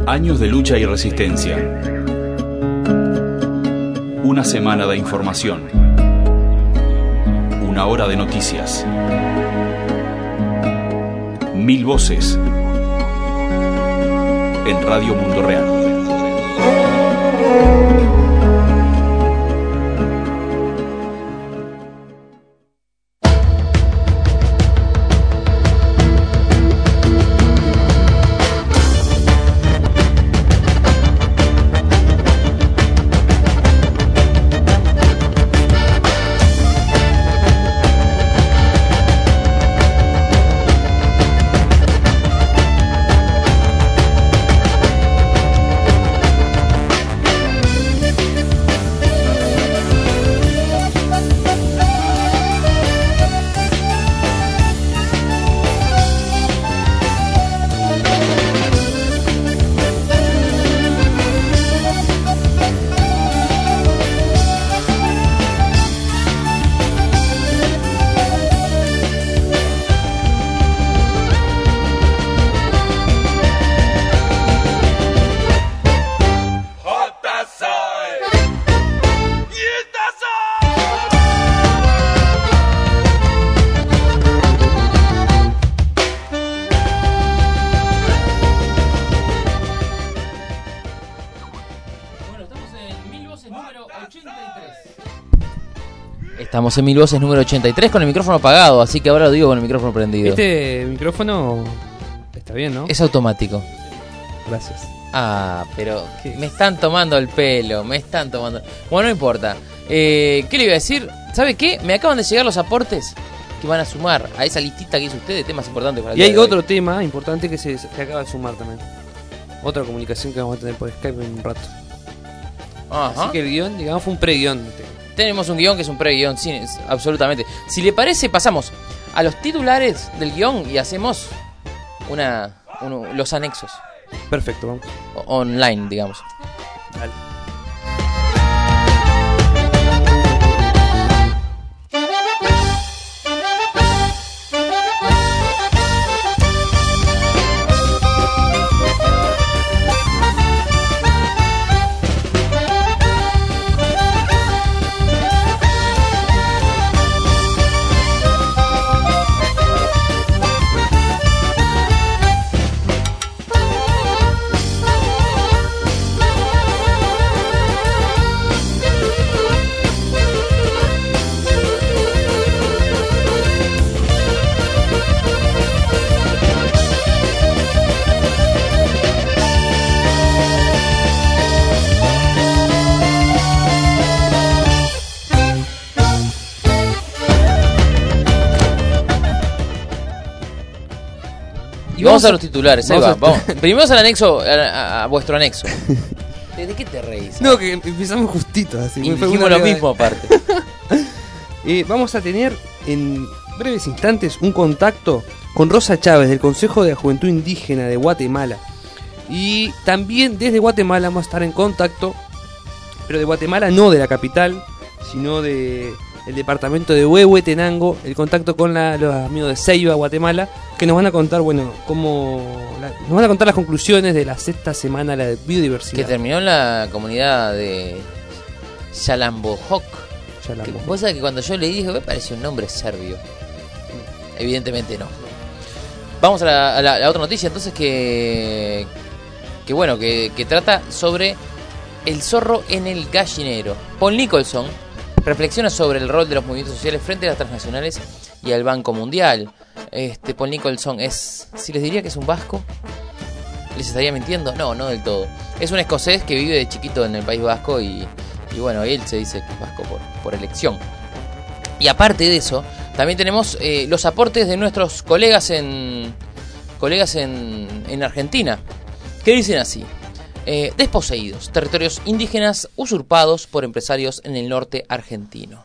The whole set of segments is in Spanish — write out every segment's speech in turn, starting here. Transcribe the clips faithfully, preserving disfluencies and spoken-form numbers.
Años de lucha y resistencia. Una semana de información. Una hora de noticias. Mil voces. En Radio Mundo Real. Estamos en Mil Voces número ochenta y tres con el micrófono apagado, así que ahora lo digo con el micrófono prendido. Este micrófono está bien, ¿no? Es automático. Gracias. Ah, pero me están tomando el pelo, me están tomando... Bueno, no importa. Eh, ¿Qué le iba a decir? ¿Sabe qué? Me acaban de llegar los aportes que van a sumar a esa listita que hizo usted de temas importantes para el Y hay día de otro hoy. tema importante que se que acaba de sumar también. Otra comunicación que vamos a tener por Skype en un rato. Ajá. Así que el guión, digamos, fue un pre-guión. Tenemos un guión que es un pre-guión, sí, absolutamente. Si le parece, pasamos a los titulares del guión y hacemos una, uno, los anexos. Perfecto, vamos. O- online, digamos. Dale. Y vamos a los titulares, ahí vamos va. a- Vamos. Primero al anexo, a, a- a vuestro anexo. ¿De, de qué te reís? No, que empezamos justito así. Y fue dijimos una lo de- mismo aparte. Eh, vamos a tener en breves instantes un contacto con Rosa Chávez del Consejo de la Juventud Indígena de Guatemala. Y también desde Guatemala vamos a estar en contacto, pero de Guatemala no de la capital, sino de el departamento de Huehuetenango, el contacto con la- los amigos de Ceiba, Guatemala, que nos van a contar, bueno, cómo la- nos van a contar las conclusiones de la sexta semana de la Que biodiversidad. terminó en la comunidad de Yalambojoc. Ya la Que, vamos. vos sabés que cuando yo leí dije, me pareció un nombre serbio. Evidentemente no. Vamos a la, a la- a la otra noticia entonces que... Que bueno, que, que trata sobre el zorro en el gallinero. Paul Nicholson reflexiona sobre el rol de los movimientos sociales frente a las transnacionales y al Banco Mundial. Este Paul Nicholson es... Si les diría que es un vasco, ¿les estaría mintiendo? No, no del todo. Es un escocés que vive de chiquito en el País Vasco y, y bueno, él se dice que es vasco por, por elección. Y aparte de eso, también tenemos eh, los aportes de nuestros colegas en colegas en, en Argentina, que dicen así: eh, desposeídos, territorios indígenas usurpados por empresarios en el norte argentino.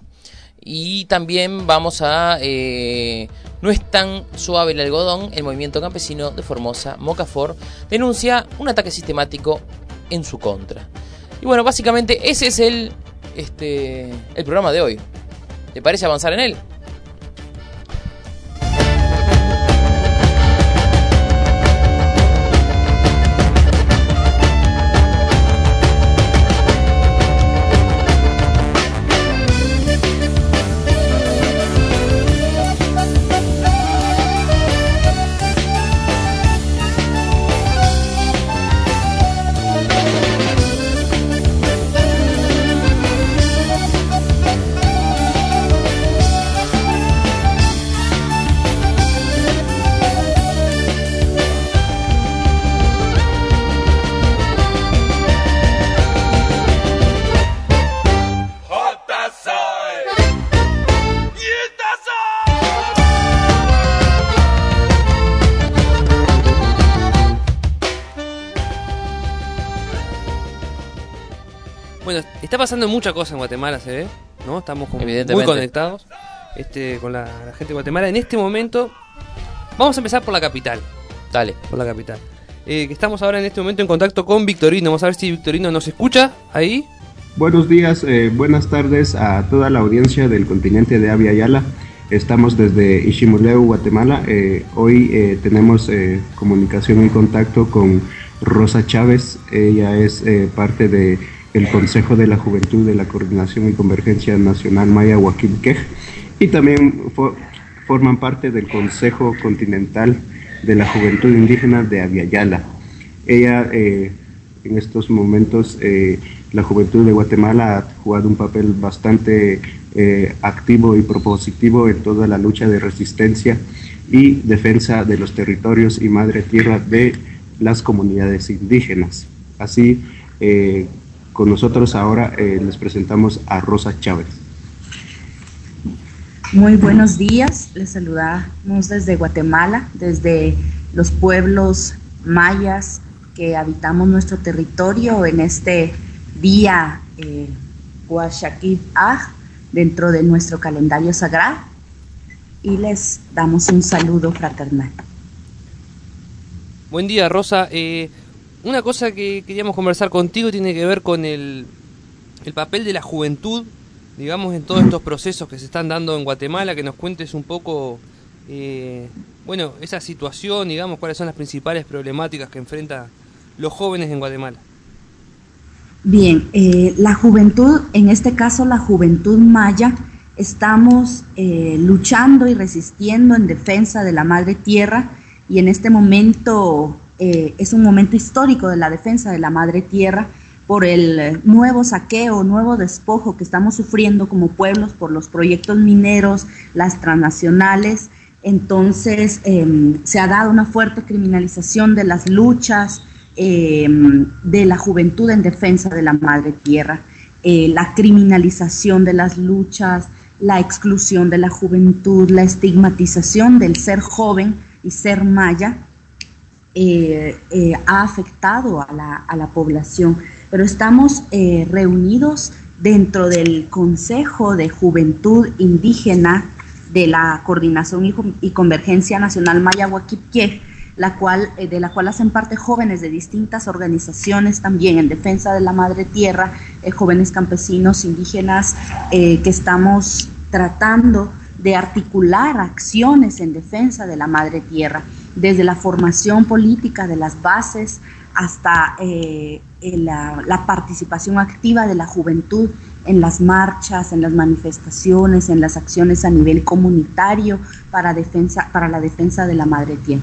Y también vamos a eh, no es tan suave el algodón. El movimiento campesino de Formosa, Mocafor, denuncia un ataque sistemático en su contra. Y bueno, básicamente ese es el este el programa de hoy. ¿Te parece avanzar en él? está pasando mucha cosa en Guatemala, se ve, ¿no? Estamos como muy conectados este, con la, la gente de Guatemala. En este momento, vamos a empezar por la capital. Dale. Por la capital. Eh, que estamos ahora en este momento en contacto con Victorino. Vamos a ver si Victorino nos escucha ahí. Buenos días, eh, buenas tardes a toda la audiencia del continente de Abya Yala. Estamos desde Ishimuleu, Guatemala. Eh, hoy eh, tenemos eh, comunicación y contacto con Rosa Chávez. Ella es eh, parte de el Consejo de la Juventud de la Coordinación y Convergencia Nacional Maya Huaquilquej, y también for, forman parte del Consejo Continental de la Juventud Indígena de Abya Yala. Ella, eh, en estos momentos, eh, la juventud de Guatemala ha jugado un papel bastante eh, activo y propositivo en toda la lucha de resistencia y defensa de los territorios y madre tierra de las comunidades indígenas. Así, eh, con nosotros ahora eh, les presentamos a Rosa Chávez. Muy buenos días, les saludamos desde Guatemala, desde los pueblos mayas que habitamos nuestro territorio en este día eh, Huaxaquib Aj, dentro de nuestro calendario sagrado, y les damos un saludo fraternal. Buen día, Rosa. Eh, una cosa que queríamos conversar contigo tiene que ver con el, el papel de la juventud, digamos, en todos estos procesos que se están dando en Guatemala, que nos cuentes un poco, eh, bueno, esa situación, digamos, cuáles son las principales problemáticas que enfrentan los jóvenes en Guatemala. Bien, eh, la juventud, en este caso la juventud maya, estamos eh, luchando y resistiendo en defensa de la madre tierra, y en este momento eh, es un momento histórico de la defensa de la madre tierra, por el nuevo saqueo, nuevo despojo que estamos sufriendo como pueblos por los proyectos mineros, las transnacionales. Entonces eh, se ha dado una fuerte criminalización de las luchas eh, de la juventud en defensa de la madre tierra, eh, la criminalización de las luchas, la exclusión de la juventud, la estigmatización del ser joven y ser maya eh, eh, ha afectado a la, a la población. Pero estamos eh, reunidos dentro del Consejo de Juventud Indígena de la Coordinación y, y Convergencia Nacional Maya Huaquilquej, la cual, eh, de la cual hacen parte jóvenes de distintas organizaciones también en defensa de la madre tierra, eh, jóvenes campesinos indígenas, eh, que estamos tratando de articular acciones en defensa de la madre tierra, desde la formación política de las bases hasta eh, la, la participación activa de la juventud en las marchas, en las manifestaciones, en las acciones a nivel comunitario para, defensa, para la defensa de la madre tierra.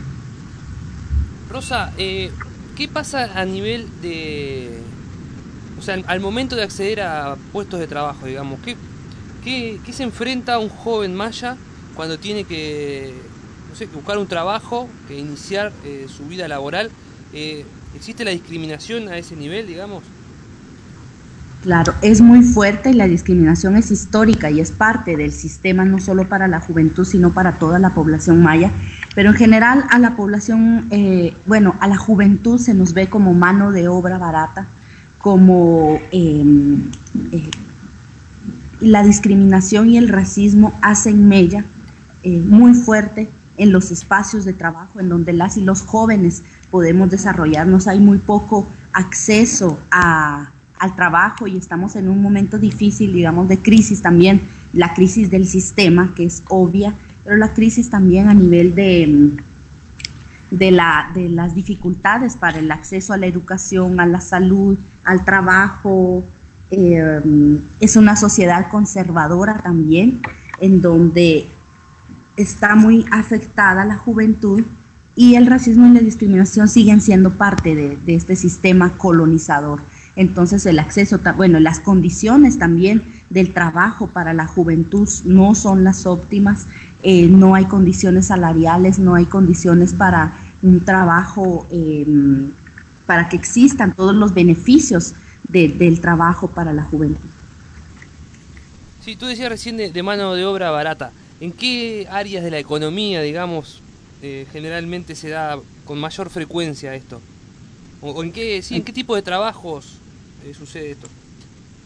Rosa, eh, ¿qué pasa a nivel de, o sea, al momento de acceder a puestos de trabajo, digamos? ¿Qué, qué, qué se enfrenta a un joven maya cuando tiene que, no sé, que buscar un trabajo, que iniciar eh, su vida laboral? Eh, ¿Existe la discriminación a ese nivel, digamos? Claro, es muy fuerte y la discriminación es histórica y es parte del sistema, no solo para la juventud, sino para toda la población maya. Pero en general a la población, eh, bueno, a la juventud se nos ve como mano de obra barata, como eh, eh, la discriminación y el racismo hacen mella eh, muy fuerte en los espacios de trabajo en donde las y los jóvenes podemos desarrollarnos. Hay muy poco acceso a, al trabajo y estamos en un momento difícil, digamos, de crisis también, la crisis del sistema, que es obvia, pero la crisis también a nivel de, de, la, de las dificultades para el acceso a la educación, a la salud, al trabajo. Eh, es una sociedad conservadora también, en donde está muy afectada la juventud, y el racismo y la discriminación siguen siendo parte de, de este sistema colonizador. Entonces el acceso, bueno, las condiciones también del trabajo para la juventud no son las óptimas, eh, no hay condiciones salariales, no hay condiciones para un trabajo, eh, para que existan todos los beneficios de, del trabajo para la juventud. Sí, tú decías recién de, de mano de obra barata. ¿En qué áreas de la economía, digamos, eh, generalmente se da con mayor frecuencia esto? ¿O, o en qué, sí, en qué tipo de trabajos eh, sucede esto?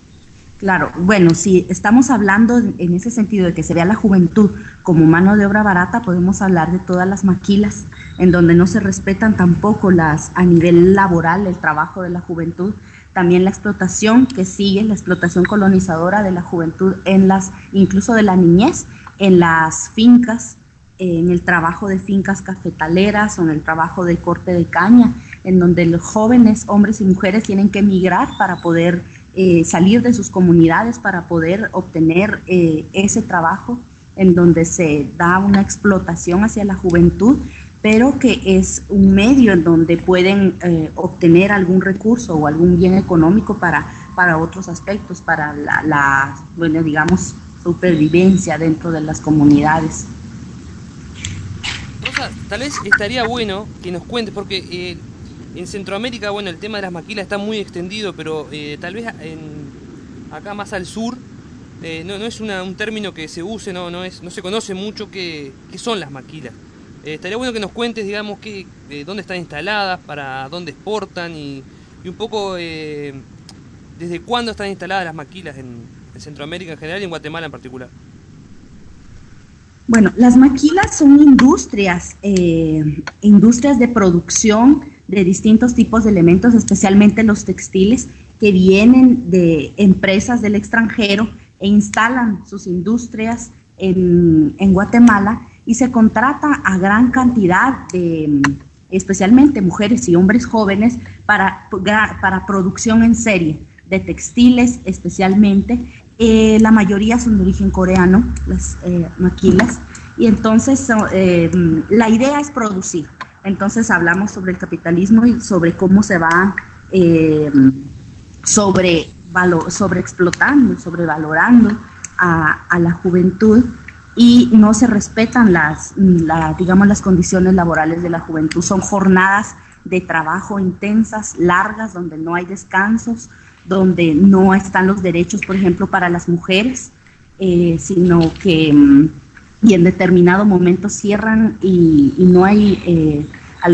Claro, bueno, si estamos hablando en ese sentido de que se vea la juventud como mano de obra barata, podemos hablar de todas las maquilas en donde no se respetan tampoco las a nivel laboral el trabajo de la juventud, también la explotación que sigue, la explotación colonizadora de la juventud en las, incluso de la niñez, en las fincas, en el trabajo de fincas cafetaleras o en el trabajo de corte de caña, en donde los jóvenes, hombres y mujeres, tienen que emigrar para poder Eh, salir de sus comunidades para poder obtener eh, ese trabajo, en donde se da una explotación hacia la juventud, pero que es un medio en donde pueden eh, obtener algún recurso o algún bien económico para, para otros aspectos, para la, la, bueno, digamos, supervivencia dentro de las comunidades. Rosa, tal vez estaría bueno que nos cuentes, porque eh, en Centroamérica, bueno, el tema de las maquilas está muy extendido, pero eh, tal vez en, acá más al sur eh, no, no es una, un término que se use, no, no, es, no se conoce mucho qué, qué son las maquilas. Eh, estaría bueno que nos cuentes, digamos, qué, eh, dónde están instaladas, para dónde exportan y, y un poco eh, desde cuándo están instaladas las maquilas en, en Centroamérica en general y en Guatemala en particular. Bueno, las maquilas son industrias, eh, industrias de producción de distintos tipos de elementos, especialmente los textiles, que vienen de empresas del extranjero e instalan sus industrias en, en Guatemala, y se contrata a gran cantidad de, especialmente mujeres y hombres jóvenes, para, para producción en serie de textiles especialmente. Eh, la mayoría son de origen coreano, las eh, maquilas, y entonces eh, la idea es producir. Entonces hablamos sobre el capitalismo y sobre cómo se va eh, sobre, valor, sobre explotando, sobrevalorando a, a la juventud, y no se respetan las, la, digamos, las condiciones laborales de la juventud. Son jornadas de trabajo intensas, largas, donde no hay descansos, donde no están los derechos, por ejemplo, para las mujeres, eh, sino que y en determinado momento cierran y, y no hay eh,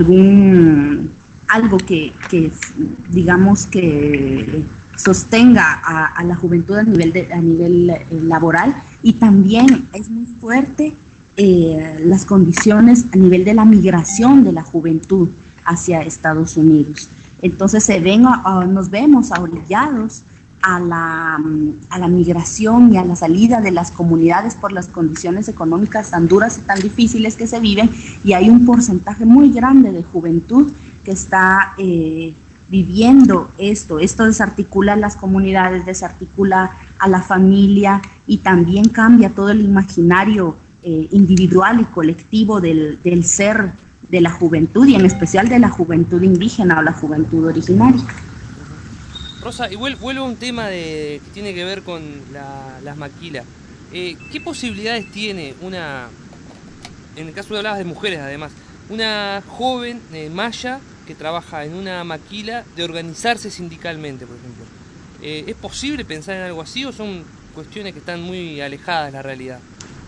algún algo que, que digamos que sostenga a, a la juventud a nivel de, a nivel eh, laboral. Y también es muy fuerte eh, las condiciones a nivel de la migración de la juventud hacia Estados Unidos. Entonces se ven, uh, nos vemos orillados a la, a la migración y a la salida de las comunidades por las condiciones económicas tan duras y tan difíciles que se viven, y hay un porcentaje muy grande de juventud que está eh, viviendo esto. Esto desarticula las comunidades, desarticula a la familia, y también cambia todo el imaginario eh, individual y colectivo del, del ser de la juventud, y en especial de la juventud indígena o la juventud originaria. Rosa, y vuelvo a un tema de, que tiene que ver con la, las maquilas. Eh, ¿Qué posibilidades tiene una, en el caso de hablabas de mujeres además, una joven eh, maya que trabaja en una maquila, de organizarse sindicalmente, por ejemplo? Eh, ¿Es posible pensar en algo así o son cuestiones que están muy alejadas de la realidad?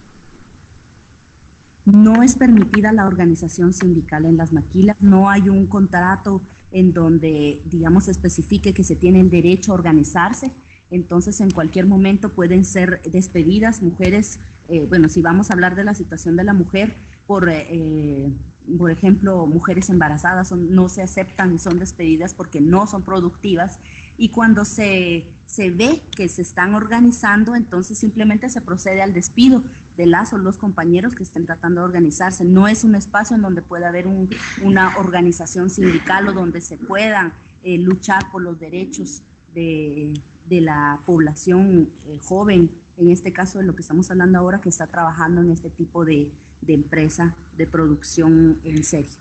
No es permitida la organización sindical en las maquilas, no hay un contrato en donde, digamos, especifique que se tiene el derecho a organizarse. Entonces en cualquier momento pueden ser despedidas mujeres, eh, bueno, si vamos a hablar de la situación de la mujer, por, eh, por ejemplo, mujeres embarazadas son, no se aceptan y son despedidas porque no son productivas, y cuando se, se ve que se están organizando, entonces simplemente se procede al despido de las o los compañeros que estén tratando de organizarse. No es un espacio en donde pueda haber un, una organización sindical o donde se puedan eh, luchar por los derechos de, de la población eh, joven, en este caso de lo que estamos hablando ahora, que está trabajando en este tipo de, de empresa de producción en serie.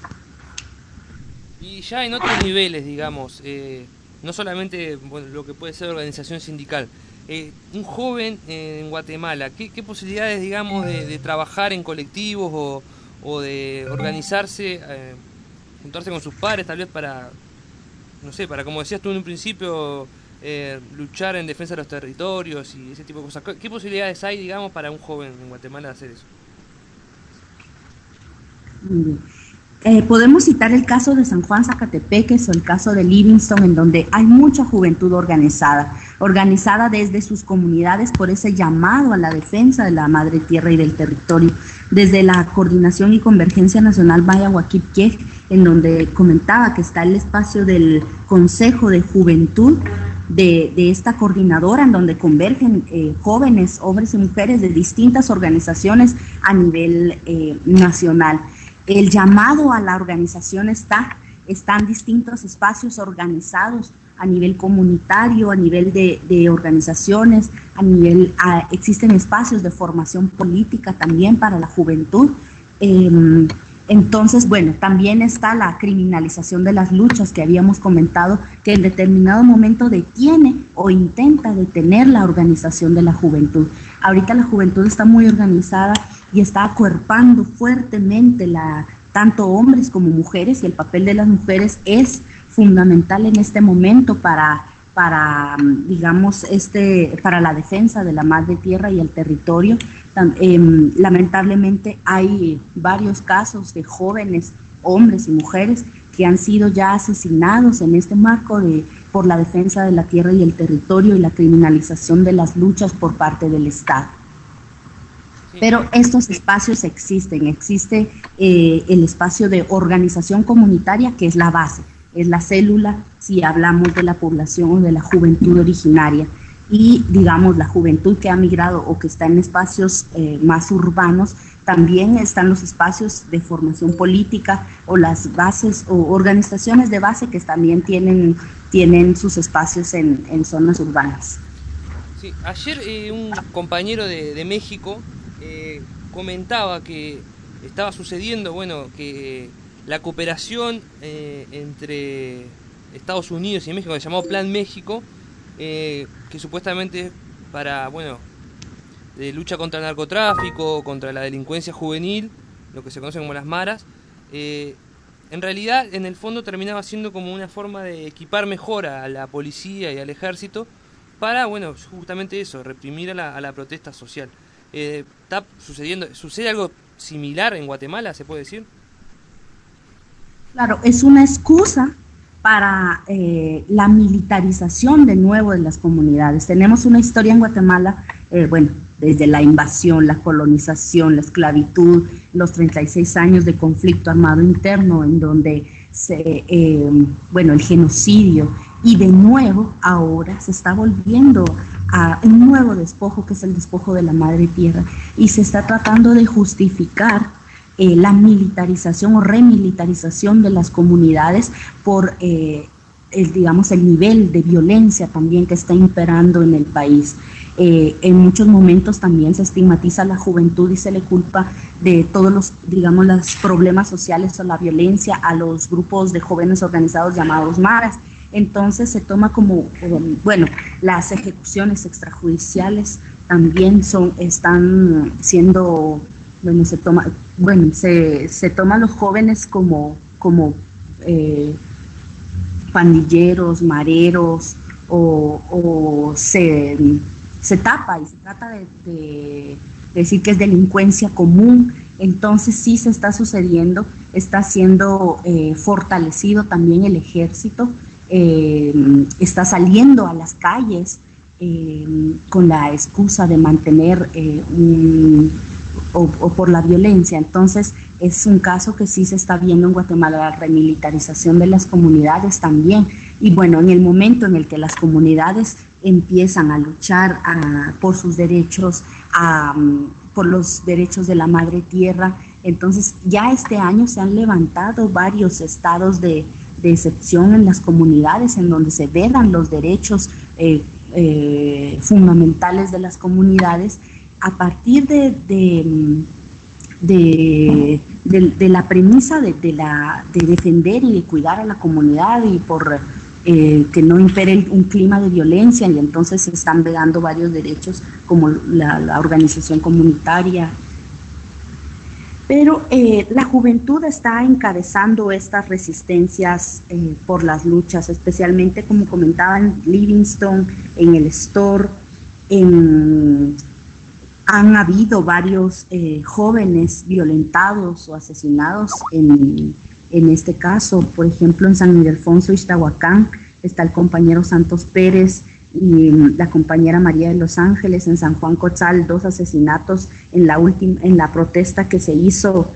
Y ya en otros niveles, digamos, eh, no solamente bueno, lo que puede ser organización sindical, eh, un joven eh, en Guatemala, ¿qué, qué posibilidades, digamos, de, de trabajar en colectivos o, o de organizarse, eh, juntarse con sus padres, tal vez para, no sé, para, como decías tú en un principio, eh, luchar en defensa de los territorios y ese tipo de cosas? ¿Qué posibilidades hay, digamos, para un joven en Guatemala de hacer eso? Eh, podemos citar el caso de San Juan Zacatepeques o el caso de Livingston, en donde hay mucha juventud organizada, organizada desde sus comunidades por ese llamado a la defensa de la madre tierra y del territorio, desde la Coordinación y Convergencia Nacional Maya Huaquipquiej, en donde comentaba que está el espacio del Consejo de Juventud de, de esta coordinadora, en donde convergen eh, jóvenes, hombres y mujeres de distintas organizaciones a nivel eh, nacional. El llamado a la organización está, están distintos espacios organizados a nivel comunitario, a nivel de, de organizaciones, a nivel, a, existen espacios de formación política también para la juventud. Eh, entonces, bueno, también está la criminalización de las luchas que habíamos comentado, que en determinado momento detiene o intenta detener la organización de la juventud. Ahorita la juventud está muy organizada y está acuerpando fuertemente la, tanto hombres como mujeres, y el papel de las mujeres es fundamental en este momento para, para digamos, este, para la defensa de la madre tierra y el territorio. Eh, lamentablemente hay varios casos de jóvenes, hombres y mujeres, que han sido ya asesinados en este marco de, por la defensa de la tierra y el territorio y la criminalización de las luchas por parte del Estado. Pero estos espacios existen, existe eh, el espacio de organización comunitaria, que es la base, es la célula si hablamos de la población o de la juventud originaria, y digamos la juventud que ha migrado o que está en espacios eh, más urbanos. También están los espacios de formación política o las bases o organizaciones de base que también tienen, tienen sus espacios en, en zonas urbanas. Sí, ayer eh, un compañero de, de México Eh, comentaba que estaba sucediendo, bueno, que la cooperación eh, entre Estados Unidos y México, que se llamó Plan México, eh, que supuestamente es para, bueno, de lucha contra el narcotráfico, contra la delincuencia juvenil, lo que se conoce como las maras, eh, en realidad en el fondo terminaba siendo como una forma de equipar mejor a la policía y al ejército para, bueno, justamente eso, reprimir a la, a la protesta social. Eh, ¿Está sucediendo, sucede algo similar en Guatemala, se puede decir? Claro, es una excusa para eh, la militarización de nuevo de las comunidades. Tenemos una historia en Guatemala, eh, bueno, desde la invasión, la colonización, la esclavitud, los treinta y seis años de conflicto armado interno, en donde se, eh, bueno, el genocidio, y de nuevo ahora se está volviendo a un nuevo despojo, que es el despojo de la madre tierra, y se está tratando de justificar eh, la militarización o remilitarización de las comunidades por, eh, el, digamos, el nivel de violencia también que está imperando en el país. Eh, en muchos momentos también se estigmatiza a la juventud y se le culpa de todos los, digamos, los problemas sociales o la violencia a los grupos de jóvenes organizados llamados maras. Entonces se toma como, bueno, las ejecuciones extrajudiciales también son, están siendo, bueno, se toma, bueno, se, se toman los jóvenes como, como eh, pandilleros, mareros, o, o se, se tapa y se trata de, de decir que es delincuencia común. Entonces sí se está sucediendo, está siendo eh, fortalecido también el ejército. Eh, está saliendo a las calles eh, con la excusa de mantener eh, un, o, o por la violencia. Entonces es un caso que sí se está viendo en Guatemala, la remilitarización de las comunidades también. Y bueno, en el momento en el que las comunidades empiezan a luchar a, por sus derechos, a, por los derechos de la madre tierra, entonces ya este año se han levantado varios estados de de excepción en las comunidades, en donde se vedan los derechos eh, eh, fundamentales de las comunidades, a partir de, de, de, de, de la premisa de, de, la, de defender y de cuidar a la comunidad, y por eh, que no impere un clima de violencia, y entonces se están vedando varios derechos como la, la organización comunitaria. Pero eh, la juventud está encabezando estas resistencias eh, por las luchas, especialmente, como comentaba, en Livingston, en el Store, en han habido varios eh, jóvenes violentados o asesinados en, en este caso. Por ejemplo, en San Ildefonso, Ixtahuacán, está el compañero Santos Pérez y la compañera María de los Ángeles. En San Juan Cotzal, dos asesinatos en la última, en la protesta que se hizo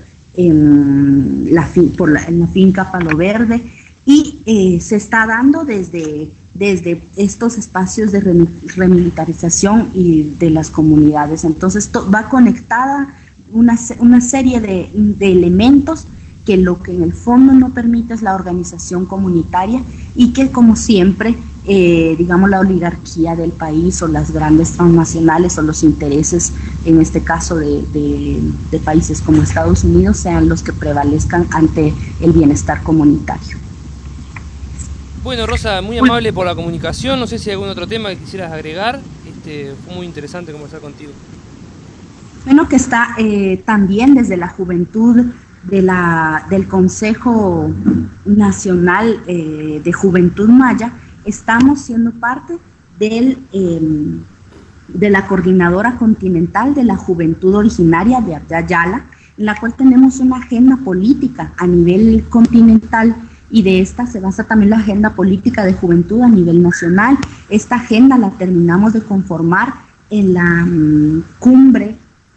en la, por la, en la finca Palo Verde, y eh, se está dando desde, desde estos espacios de remilitarización y de las comunidades. Entonces to, va conectada una, una serie de, de elementos que lo que en el fondo no permite es la organización comunitaria, y que, como siempre, eh, digamos, la oligarquía del país o las grandes transnacionales o los intereses, en este caso de, de, de países como Estados Unidos, sean los que prevalezcan ante el bienestar comunitario. Bueno, Rosa, muy amable por la comunicación. No sé si hay algún otro tema que quisieras agregar. Este, fue muy interesante conversar contigo. Bueno, que está eh, también desde la juventud de la, del Consejo Nacional eh, de Juventud Maya, estamos siendo parte del, eh, de la Coordinadora Continental de la Juventud Originaria de Abya Yala, en la cual tenemos una agenda política a nivel continental, y de esta se basa también la agenda política de juventud a nivel nacional. Esta agenda la terminamos de conformar en la um, cumbre,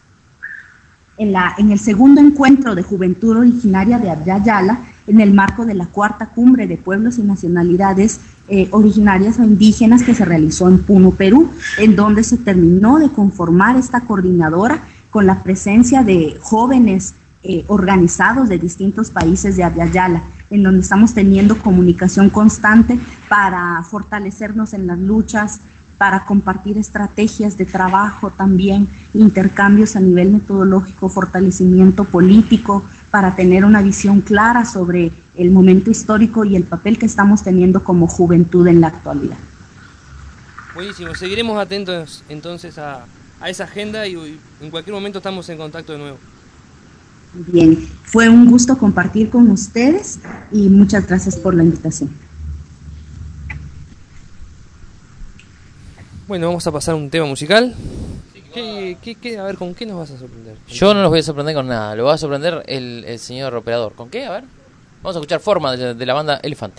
en, la, en el segundo encuentro de juventud originaria de Abya Yala, en el marco de la cuarta cumbre de pueblos y nacionalidades eh, originarias o indígenas que se realizó en Puno, Perú, en donde se terminó de conformar esta coordinadora con la presencia de jóvenes eh, organizados de distintos países de Abya Yala, en donde estamos teniendo comunicación constante para fortalecernos en las luchas, para compartir estrategias de trabajo también, intercambios a nivel metodológico, fortalecimiento político, para tener una visión clara sobre el momento histórico y el papel que estamos teniendo como juventud en la actualidad. Buenísimo, seguiremos atentos entonces a, a esa agenda, y, y en cualquier momento estamos en contacto de nuevo. Bien, fue un gusto compartir con ustedes y muchas gracias por la invitación. Bueno, vamos a pasar a un tema musical. ¿Qué, qué, qué, a ver, ¿con qué nos vas a sorprender? Yo no los voy a sorprender con nada, lo va a sorprender el, el señor operador. ¿Con qué? A ver. Vamos a escuchar Forma de, de la banda Elefante.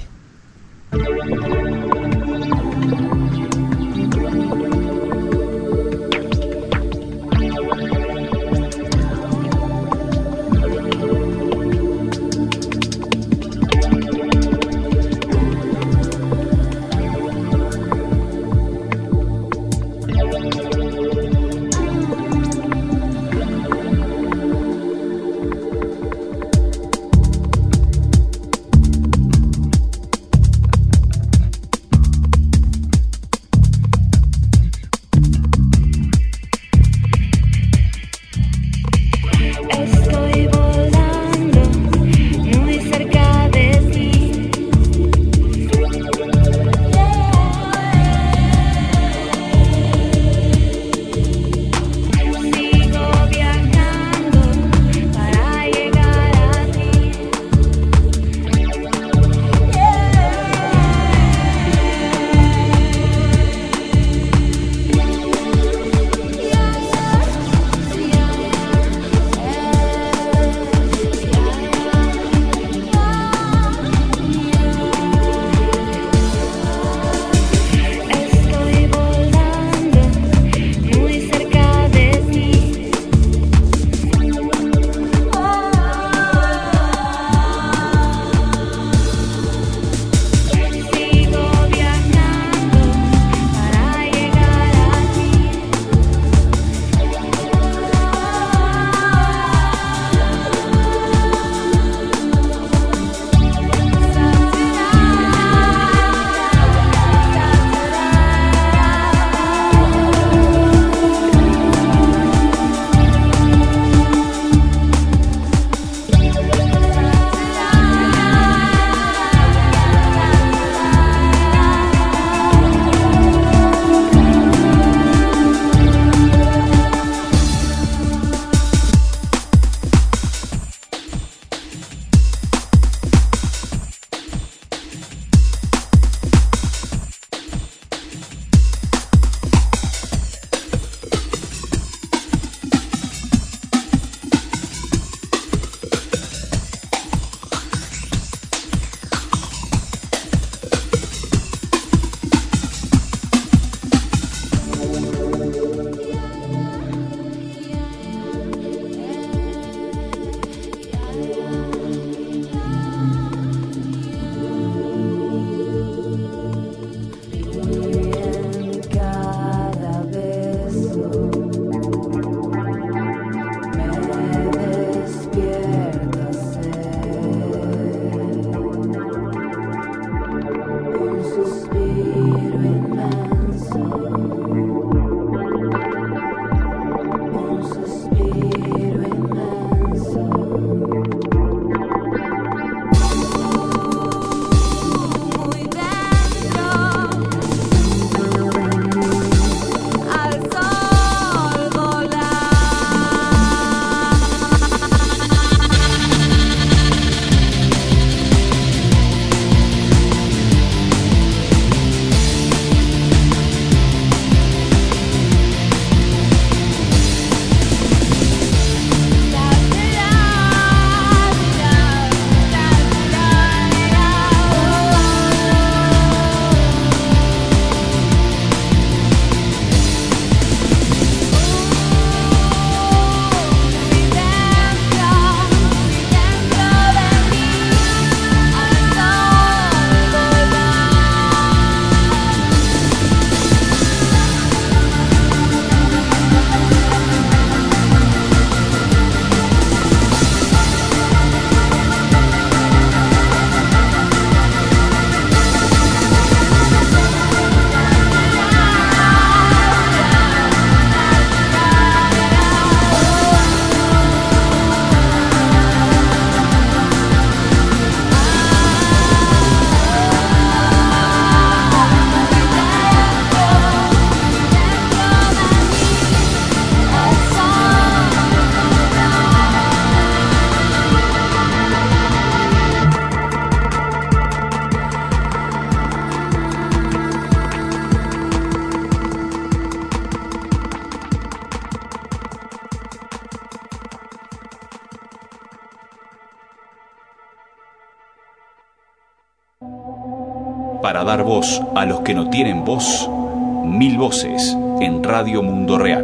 Para dar voz a los que no tienen voz, Mil Voces en Radio Mundo Real.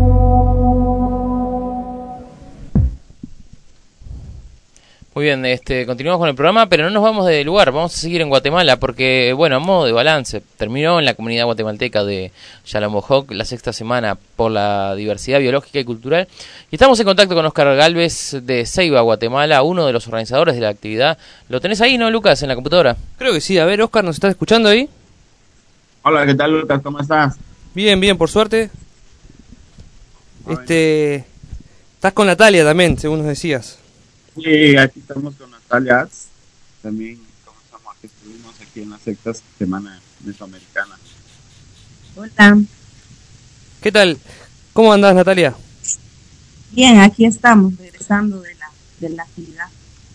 Muy bien, este, continuamos con el programa, pero no nos vamos de lugar, vamos a seguir en Guatemala porque, bueno, a modo de balance, terminó en la comunidad guatemalteca de Yalamojoc la sexta semana por la diversidad biológica y cultural, y estamos en contacto con Oscar Galvez de Ceiba, Guatemala, uno de los organizadores de la actividad. ¿Lo tenés ahí, no, Lucas, en la computadora? Creo que sí. A ver, Oscar, ¿nos estás escuchando ahí? Hola, ¿qué tal, Lucas? ¿Cómo estás? Bien, bien, por suerte. Este, estás con Natalia también, según nos decías. Sí, aquí estamos con Natalia. También, como estamos aquí, estuvimos aquí en la sexta semana mesoamericana. Hola. ¿Qué tal? ¿Cómo andás, Natalia? Bien, aquí estamos, regresando de la, de la actividad.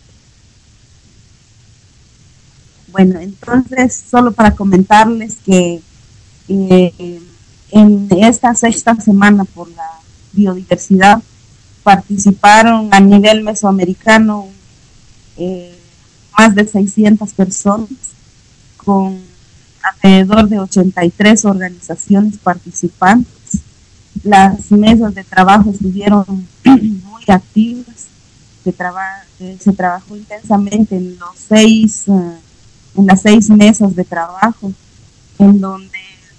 Bueno, entonces, solo para comentarles que eh, en esta sexta semana por la biodiversidad participaron a nivel mesoamericano eh, más de seiscientas personas, con alrededor de ochenta y tres organizaciones participantes. Las mesas de trabajo estuvieron muy activas, se, traba, eh, se trabajó intensamente en los seis, uh, en las seis mesas de trabajo, en donde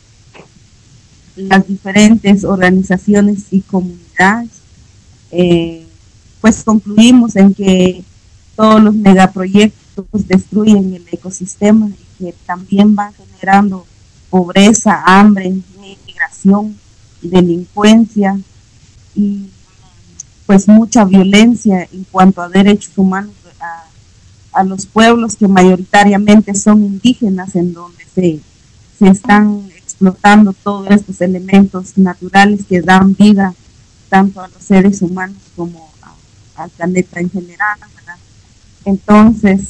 las diferentes organizaciones y comunidades Eh, pues concluimos en que todos los megaproyectos destruyen el ecosistema y que también van generando pobreza, hambre, migración, delincuencia y pues mucha violencia en cuanto a derechos humanos a, a los pueblos que mayoritariamente son indígenas, en donde se, se están explotando todos estos elementos naturales que dan vida tanto a los seres humanos como a, al planeta en general, ¿verdad? Entonces,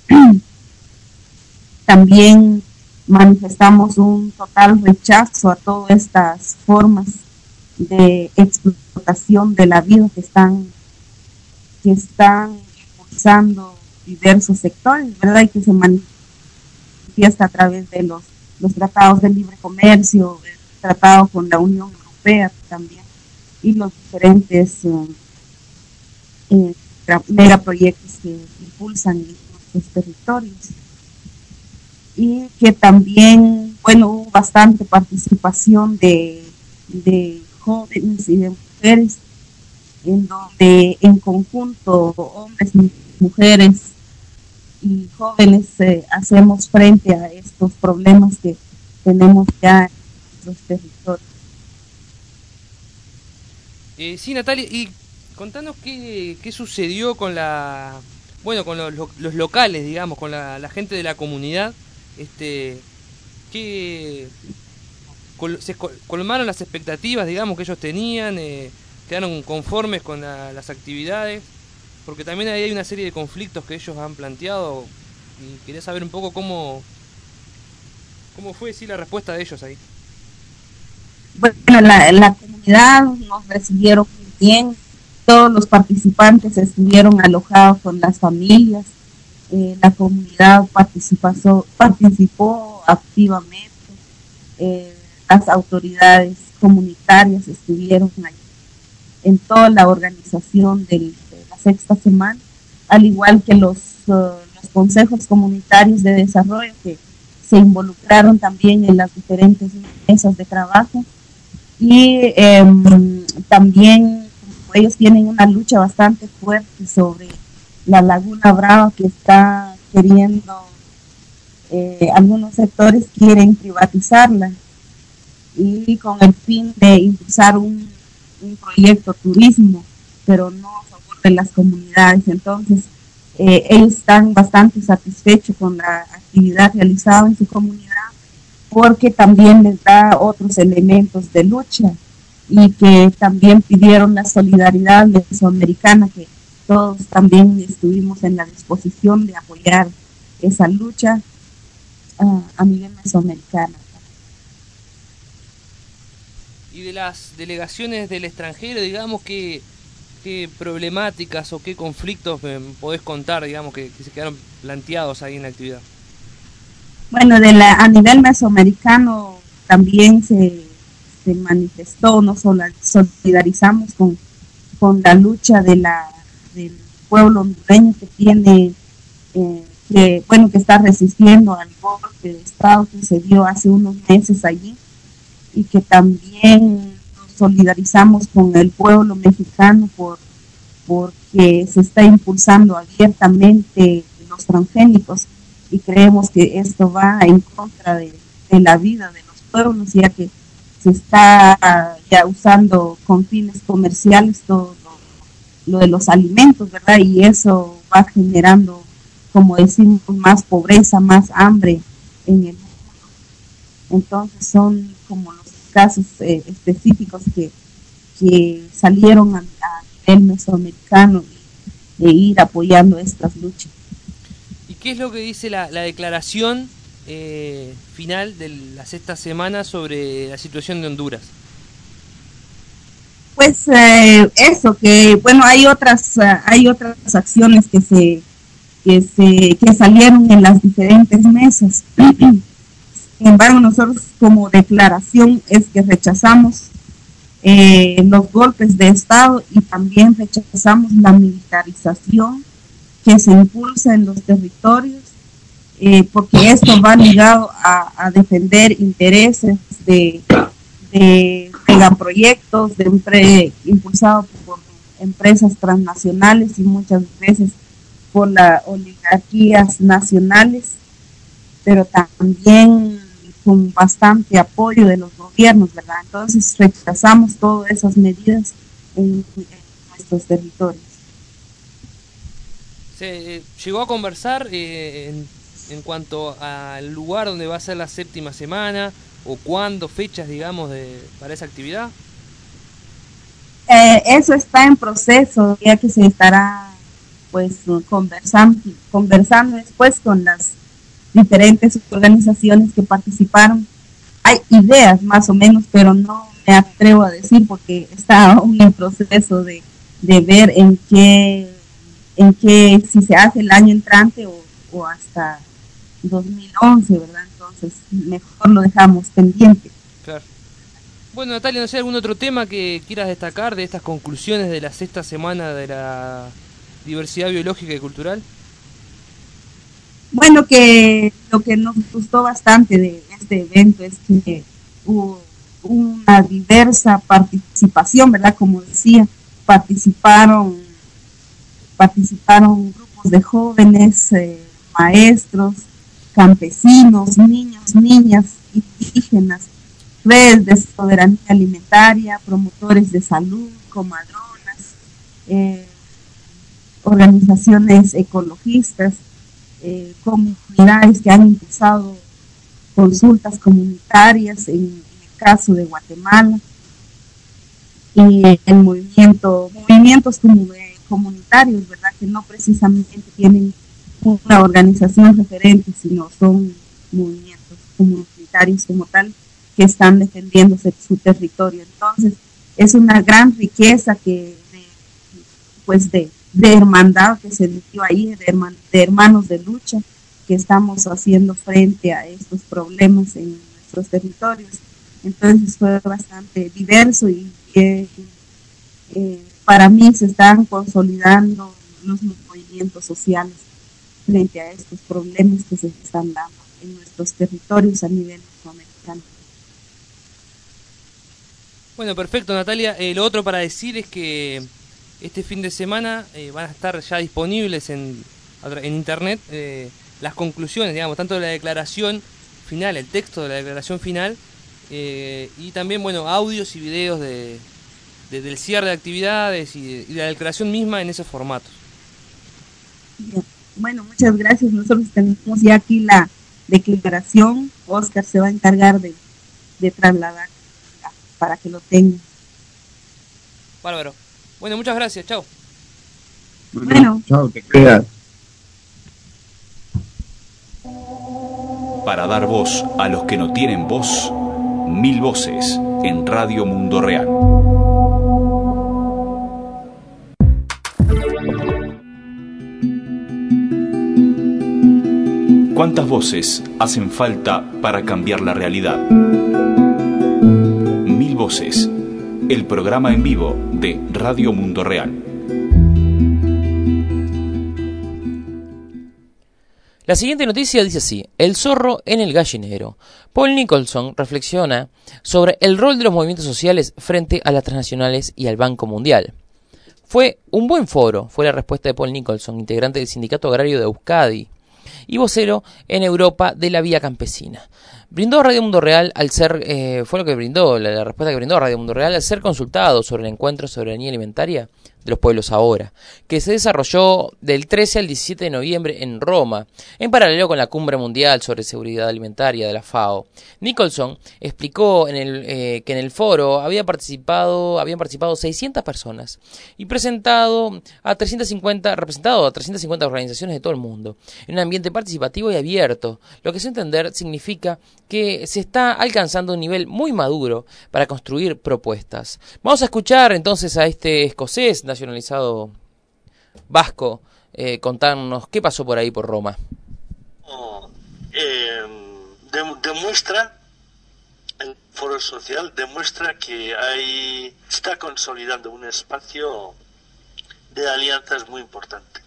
también manifestamos un total rechazo a todas estas formas de explotación de la vida que están, que están impulsando diversos sectores, ¿verdad? Y que se manifiesta a través de los, los tratados de libre comercio, el tratado con la Unión Europea también, y los diferentes uh, eh, megaproyectos que impulsan nuestros territorios. Y que también, bueno, hubo bastante participación de, de jóvenes y de mujeres, en donde en conjunto, hombres, mujeres y jóvenes, eh, hacemos frente a estos problemas que tenemos ya en nuestros territorios. Eh, sí, Natalia, y contanos qué, qué sucedió con la, bueno, con los, los locales, digamos, con la, la gente de la comunidad, este, que col, se colmaron las expectativas, digamos, que ellos tenían, eh, quedaron conformes con la, las actividades, porque también ahí hay una serie de conflictos que ellos han planteado, y quería saber un poco cómo, cómo fue, sí, la respuesta de ellos ahí. Bueno, la, la comunidad nos recibieron muy bien, todos los participantes estuvieron alojados con las familias, eh, la comunidad participó, participó activamente, eh, las autoridades comunitarias estuvieron ahí en toda la organización del, de la sexta semana, al igual que los, uh, los consejos comunitarios de desarrollo que se involucraron también en las diferentes mesas de trabajo. Y eh, también ellos tienen una lucha bastante fuerte sobre la Laguna Brava, que está queriendo, eh, algunos sectores quieren privatizarla, y con el fin de impulsar un, un proyecto turismo, pero no a favor de las comunidades. Entonces, eh, ellos están bastante satisfechos con la actividad realizada en su comunidad, porque también les da otros elementos de lucha, y que también pidieron la solidaridad mesoamericana, que todos también estuvimos en la disposición de apoyar esa lucha uh, a nivel mesoamericano. Y de las delegaciones del extranjero, digamos, ¿qué, qué problemáticas o qué conflictos me podés contar, digamos, que, que se quedaron planteados ahí en la actividad? Bueno, de la, a nivel mesoamericano también se, se manifestó, nos solidarizamos con, con la lucha de la, del pueblo hondureño que tiene, eh, que, bueno, que está resistiendo al golpe de Estado que se dio hace unos meses allí, y que también nos solidarizamos con el pueblo mexicano por porque se está impulsando abiertamente los transgénicos, y creemos que esto va en contra de, de la vida de los pueblos, ya que se está ya usando con fines comerciales todo lo, lo de los alimentos, ¿verdad? Y eso va generando, como decimos, más pobreza, más hambre en el mundo. Entonces son como los casos eh, específicos que, que salieron a, a nivel mesoamericano de ir apoyando estas luchas. ¿Y qué es lo que dice la, la declaración eh, final de la sexta semana sobre la situación de Honduras? Pues eh, eso, que bueno, hay otras uh, hay otras acciones que se que se que salieron en las diferentes mesas. Sin embargo, nosotros como declaración es que rechazamos eh, los golpes de Estado, y también rechazamos la militarización que se impulsa en los territorios, eh, porque esto va ligado a, a defender intereses de, de megaproyectos, de empre, impulsados por empresas transnacionales y muchas veces por las oligarquías nacionales, pero también con bastante apoyo de los gobiernos, ¿verdad? Entonces rechazamos todas esas medidas en, en nuestros territorios. Se llegó a conversar eh, en, en cuanto al lugar donde va a ser la séptima semana, o cuándo, fechas, digamos, de, para esa actividad. Eh, eso está en proceso, ya que se estará pues conversando, conversando después con las diferentes organizaciones que participaron. Hay ideas más o menos, pero no me atrevo a decir porque está aún en proceso de, de ver en qué en que si se hace el año entrante o, o hasta dos mil once, ¿verdad? Entonces, mejor lo dejamos pendiente. Claro. Bueno, Natalia, no sé, ¿algún otro tema que quieras destacar de estas conclusiones de la sexta semana de la diversidad biológica y cultural? Bueno, que lo que nos gustó bastante de este evento es que hubo una diversa participación, ¿verdad? Como decía, participaron participaron grupos de jóvenes, eh, maestros, campesinos, niños, niñas, indígenas, redes de soberanía alimentaria, promotores de salud, comadronas, eh, organizaciones ecologistas, eh, comunidades que han impulsado consultas comunitarias en, en el caso de Guatemala, y el movimiento, movimientos como de comunitarios, ¿verdad? Que no precisamente tienen una organización referente, sino son movimientos comunitarios como tal que están defendiéndose su territorio. Entonces, es una gran riqueza que de, pues de, de hermandad que se dio ahí, de, herman, de hermanos de lucha que estamos haciendo frente a estos problemas en nuestros territorios. Entonces fue bastante diverso y eh, eh, para mí se están consolidando los movimientos sociales frente a estos problemas que se están dando en nuestros territorios a nivel mesoamericano. Bueno, perfecto, Natalia. Eh, lo otro para decir es que este fin de semana eh, van a estar ya disponibles en, en internet eh, las conclusiones, digamos, tanto de la declaración final, el texto de la declaración final, eh, y también, bueno, audios y videos de, de, del cierre de actividades y de, y de la declaración misma en esos formatos. Bien. Bueno, muchas gracias. Nosotros tenemos ya aquí la declaración. Oscar se va a encargar de, de trasladar para que lo tengan. Bárbaro. Bueno, muchas gracias. Chao. Bueno, bueno. Chao, te cuidas. Para dar voz a los que no tienen voz, mil voces en Radio Mundo Real. ¿Cuántas voces hacen falta para cambiar la realidad? Mil Voces, el programa en vivo de Radio Mundo Real. La siguiente noticia dice así: el zorro en el gallinero. Paul Nicholson reflexiona sobre el rol de los movimientos sociales frente a las transnacionales y al Banco Mundial. Fue un buen foro, fue la respuesta de Paul Nicholson, integrante del Sindicato Agrario de Euskadi y vocero en Europa de la Vía Campesina. Brindó Radio Mundo Real al ser, eh, fue lo que brindó, la, la respuesta que brindó Radio Mundo Real al ser consultado sobre el encuentro sobre soberanía alimentaria de los pueblos ahora, que se desarrolló del trece al diecisiete de noviembre en Roma, en paralelo con la Cumbre Mundial sobre Seguridad Alimentaria de la FAO. Nicholson explicó en el, eh, que en el foro había participado, habían participado seiscientas personas y presentado a trescientas cincuenta, representado a trescientas cincuenta organizaciones de todo el mundo, en un ambiente participativo y abierto, lo que se entender significa que se está alcanzando un nivel muy maduro para construir propuestas. Vamos a escuchar entonces a este escocés nacionalizado vasco eh, contarnos qué pasó por ahí por Roma. Oh, eh, de, demuestra el foro social demuestra que hay está consolidando un espacio de alianzas muy importante,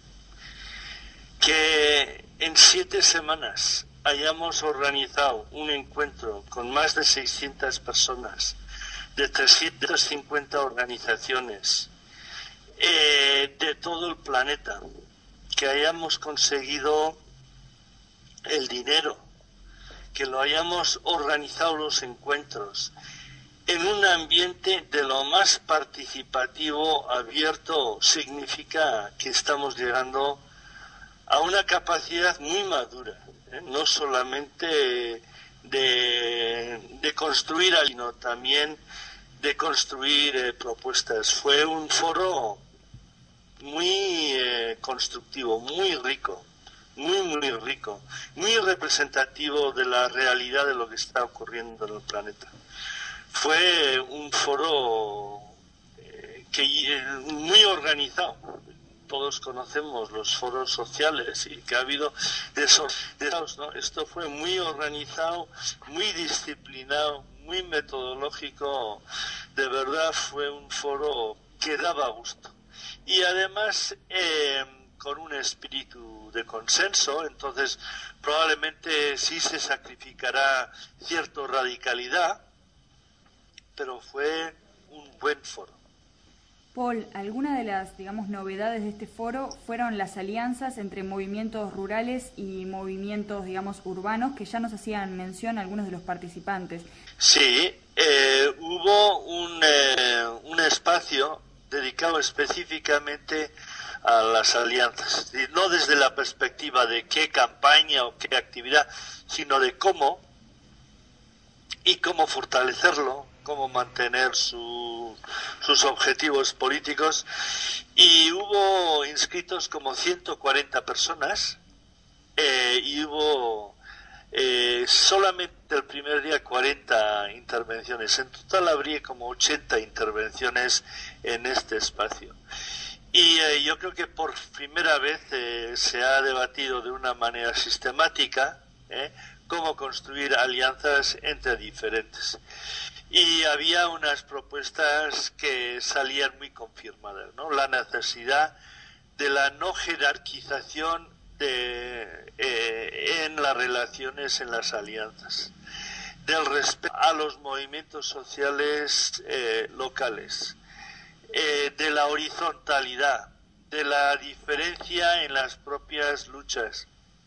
que en siete semanas hayamos organizado un encuentro con más de seiscientas personas de trescientas cincuenta organizaciones eh, de todo el planeta, que hayamos conseguido el dinero, que lo hayamos organizado los encuentros en un ambiente de lo más participativo, abierto, significa que estamos llegando a una capacidad muy madura, ¿eh? No solamente de, de construir, sino también de construir eh, propuestas. Fue un foro muy eh, constructivo, muy rico, muy, muy rico, muy representativo de la realidad de lo que está ocurriendo en el planeta. Fue un foro eh, que eh, muy organizado. Todos conocemos los foros sociales y que ha habido de esos, de esos, ¿no? Esto fue muy organizado, muy disciplinado, muy metodológico. De verdad fue un foro que daba gusto. Y además eh, con un espíritu de consenso, entonces probablemente sí se sacrificará cierta radicalidad, pero fue un buen foro. Paul, algunas de las, digamos, novedades de este foro fueron las alianzas entre movimientos rurales y movimientos, digamos, urbanos, que ya nos hacían mención algunos de los participantes. Sí, eh, hubo un, eh, un espacio dedicado específicamente a las alianzas, no desde la perspectiva de qué campaña o qué actividad, sino de cómo y cómo fortalecerlo, cómo mantener su, sus objetivos políticos. Y hubo inscritos como ciento cuarenta personas eh, y hubo eh, solamente el primer día cuarenta intervenciones. En total habría como ochenta intervenciones en este espacio. Y eh, yo creo que por primera vez eh, se ha debatido de una manera sistemática eh, cómo construir alianzas entre diferentes. Y había unas propuestas que salían muy confirmadas, ¿no? La necesidad de la no jerarquización de, eh, en las relaciones, en las alianzas, del respeto a los movimientos sociales eh, locales, eh, de la horizontalidad, de la diferencia en las propias luchas.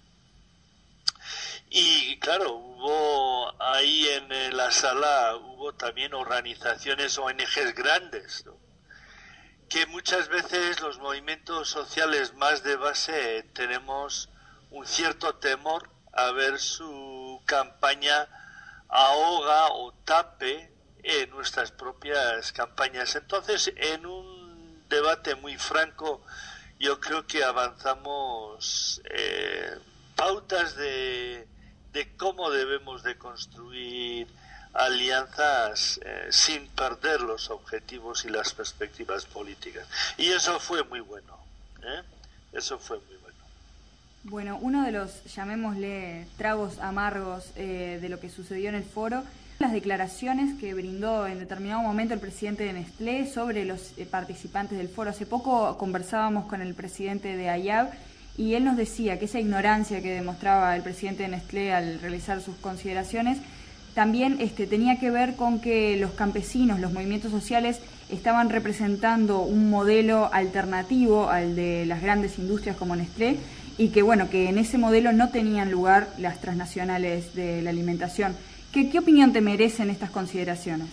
Y claro, hubo ahí en la sala, hubo también organizaciones, O N Ges grandes, ¿no? Que muchas veces los movimientos sociales más de base tenemos un cierto temor a ver su campaña ahoga o tape en nuestras propias campañas. Entonces, en un debate muy franco, yo creo que avanzamos eh, pautas de... de cómo debemos de construir alianzas eh, sin perder los objetivos y las perspectivas políticas. Y eso fue muy bueno, ¿eh? Eso fue muy bueno. Bueno, uno de los, llamémosle, tragos amargos eh, de lo que sucedió en el foro, las declaraciones que brindó en determinado momento el presidente de Nestlé sobre los eh, participantes del foro. Hace poco conversábamos con el presidente de AYAB y él nos decía que esa ignorancia que demostraba el presidente de Nestlé al realizar sus consideraciones también este, tenía que ver con que los campesinos, los movimientos sociales, estaban representando un modelo alternativo al de las grandes industrias como Nestlé, y que bueno, que en ese modelo no tenían lugar las transnacionales de la alimentación. ¿Qué, qué opinión te merecen estas consideraciones?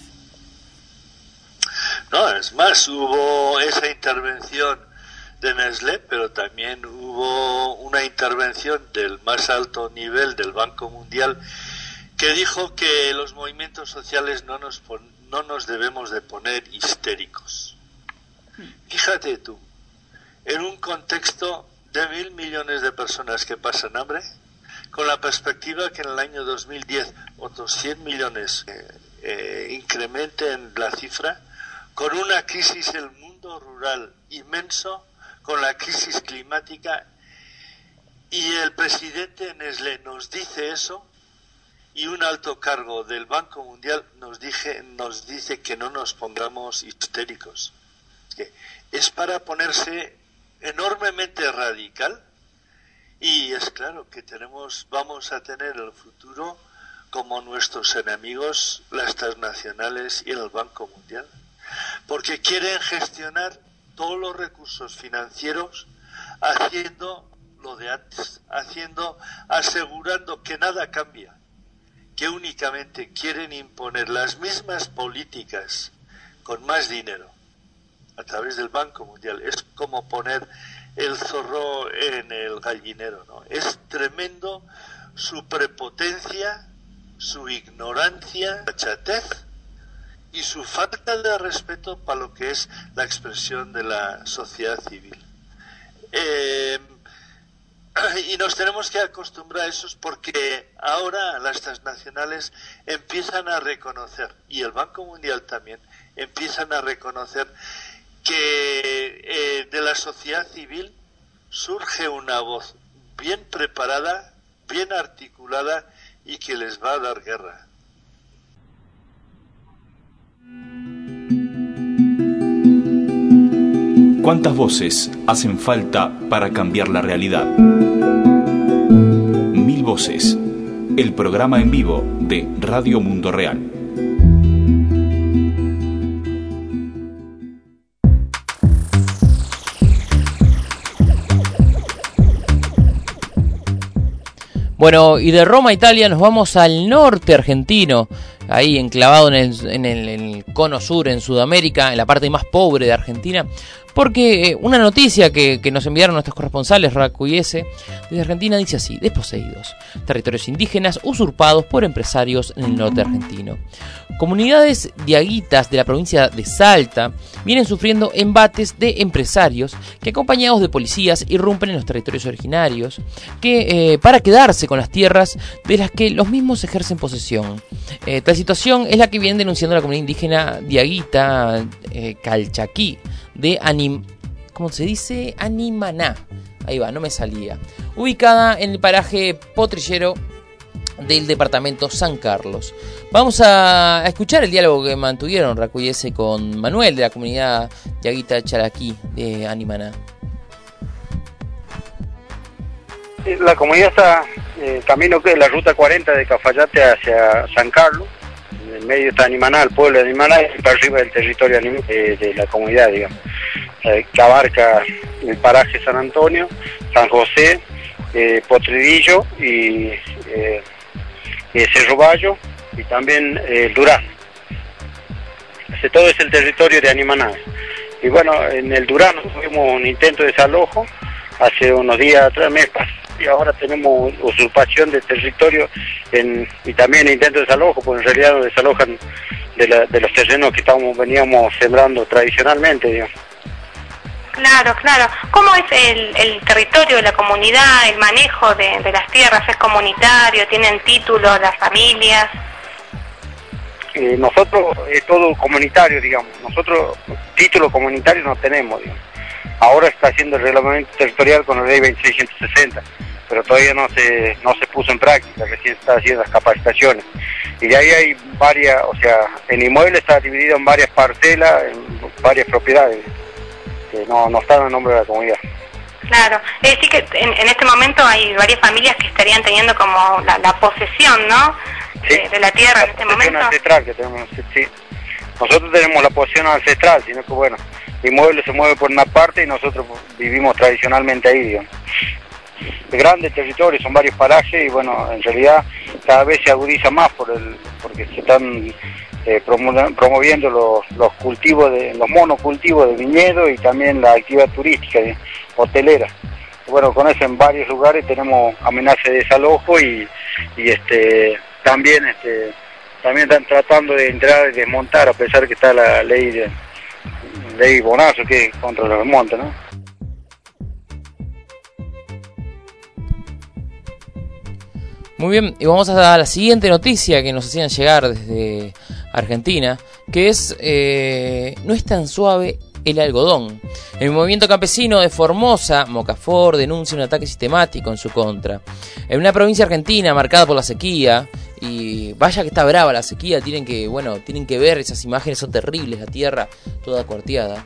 No, es más, hubo esa intervención de Nestlé, pero también hubo una intervención del más alto nivel del Banco Mundial que dijo que los movimientos sociales no nos, pon, no nos debemos de poner histéricos. Fíjate tú, en un contexto de mil millones de personas que pasan hambre, con la perspectiva que en el año dos mil diez otros cien millones eh, eh, incrementen la cifra, con una crisis en el mundo rural inmenso, con la crisis climática, y el presidente de Nestlé nos dice eso, y un alto cargo del Banco Mundial nos, dije, nos dice que no nos pongamos histéricos. Es que es para ponerse enormemente radical, y es claro que tenemos, vamos a tener el futuro como nuestros enemigos las transnacionales y el Banco Mundial, porque quieren gestionar todos los recursos financieros haciendo lo de antes, haciendo, asegurando que nada cambia, que únicamente quieren imponer las mismas políticas con más dinero a través del Banco Mundial. Es como poner el zorro en el gallinero, ¿no? Es tremendo su prepotencia, su ignorancia, la chatez y su falta de respeto para lo que es la expresión de la sociedad civil. Eh, y nos tenemos que acostumbrar a eso, porque ahora las transnacionales empiezan a reconocer, y el Banco Mundial también, empiezan a reconocer que eh, de la sociedad civil surge una voz bien preparada, bien articulada y que les va a dar guerra. ¿Cuántas voces hacen falta para cambiar la realidad? Mil Voces, el programa en vivo de Radio Mundo Real. Bueno, y de Roma, Italia, nos vamos al norte argentino, ahí enclavado en el, en el, en el cono sur, en Sudamérica, en la parte más pobre de Argentina, porque una noticia que, que nos enviaron nuestros corresponsales, Raku y Ese, desde Argentina, dice así: desposeídos, territorios indígenas usurpados por empresarios en el norte argentino. Comunidades diaguitas de la provincia de Salta vienen sufriendo embates de empresarios que, acompañados de policías, irrumpen en los territorios originarios que, eh, para quedarse con las tierras de las que los mismos ejercen posesión. Eh, tal situación es la que viene denunciando la comunidad indígena diaguita eh, Calchaquí de Anim... ¿Cómo se dice? Animaná. Ahí va, no me salía. Ubicada en el paraje Potrillero del departamento San Carlos. Vamos a escuchar el diálogo que mantuvieron Raku y Ese con Manuel de la comunidad diaguita Charaquí de Animaná. La comunidad está eh, camino que la ruta cuarenta de Cafayate hacia San Carlos. En el medio está Animaná, el pueblo de Animaná, y para arriba el territorio eh, de la comunidad, digamos, eh, que abarca el paraje San Antonio, San José, eh, Potridillo y eh, eh, Cerro Bayo, y también eh, Durán. Ese todo es el territorio de Animaná. Y bueno, en el Durán tuvimos un intento de desalojo hace unos días atrás, mes pasado, y ahora tenemos usurpación de territorio en, y también intento de desalojo, porque en realidad nos desalojan de, la, de los terrenos que estábamos, veníamos sembrando tradicionalmente, digamos. Claro, claro. ¿Cómo es el, el territorio de la comunidad, el manejo de, de las tierras? ¿Es comunitario? ¿Tienen título las familias? Eh, nosotros es todo comunitario, digamos. Nosotros título comunitario no tenemos, digamos. Ahora está haciendo el reglamento territorial con la ley veintiséis ciento sesenta, pero todavía no se no se puso en práctica, recién se está haciendo las capacitaciones. Y de ahí hay varias, o sea, el inmueble está dividido en varias parcelas, en varias propiedades, que no, no están a nombre de la comunidad. Claro, es decir que en, en este momento hay varias familias que estarían teniendo como la, la posesión, ¿no? Sí, de, de la tierra en este momento. Ancestral que tenemos, sí. Nosotros tenemos la posesión ancestral, sino que bueno, el inmueble se mueve por una parte y nosotros vivimos tradicionalmente ahí, digamos. De grandes territorios, son varios parajes y bueno, en realidad cada vez se agudiza más por el porque se están eh, promo promoviendo los, los cultivos, de los monocultivos de viñedo y también la actividad turística, eh, hotelera. Bueno, con eso en varios lugares tenemos amenaza de desalojo y, y este también este también están tratando de entrar y desmontar, a pesar que está la ley de ley Bonazo que es contra los desmontes, ¿no? Muy bien, y vamos a la siguiente noticia que nos hacían llegar desde Argentina, que es, eh, no es tan suave el algodón. El movimiento campesino de Formosa, Mocafor, denuncia un ataque sistemático en su contra. En una provincia argentina marcada por la sequía, y vaya que está brava la sequía, tienen que, bueno, tienen que ver, esas imágenes son terribles, la tierra toda cuarteada.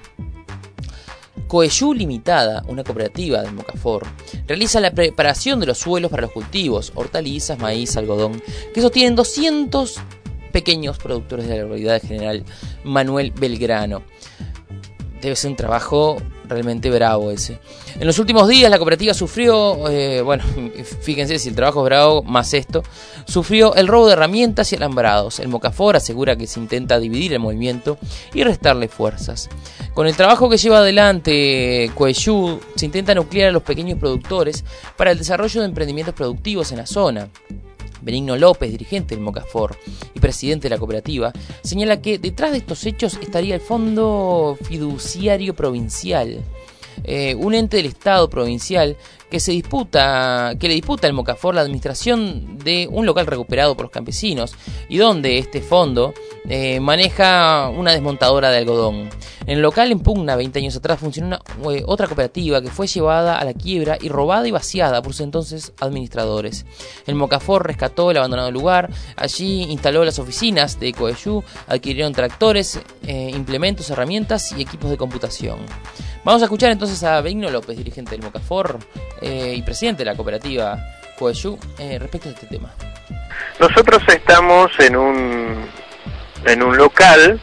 Coeyú Limitada, una cooperativa de Mocafor, realiza la preparación de los suelos para los cultivos, hortalizas, maíz, algodón, que sostienen doscientos pequeños productores de la localidad de General Manuel Belgrano. Debe ser un trabajo realmente bravo ese. En los últimos días la cooperativa sufrió, eh, bueno, fíjense si el trabajo es bravo, más esto, sufrió el robo de herramientas y alambrados. El Mocafor asegura que se intenta dividir el movimiento y restarle fuerzas. Con el trabajo que lleva adelante Coeyú, se intenta nuclear a los pequeños productores para el desarrollo de emprendimientos productivos en la zona. Benigno López, dirigente del Mocafor y presidente de la cooperativa, señala que detrás de estos hechos estaría el Fondo Fiduciario Provincial, eh, un ente del Estado provincial que se disputa, que le disputa al Mocafor la administración de un local recuperado por los campesinos y donde este fondo eh, maneja una desmontadora de algodón. En el local en pugna, veinte años atrás, funcionó una, eh, otra cooperativa que fue llevada a la quiebra y robada y vaciada por sus entonces administradores. El Mocafor rescató el abandonado lugar, allí instaló las oficinas de Coeyú, adquirieron tractores, eh, implementos, herramientas y equipos de computación. Vamos a escuchar entonces a Benigno López, dirigente del Mocafor eh, y presidente de la cooperativa Coeyú, eh, respecto a este tema. Nosotros estamos en un, en un local.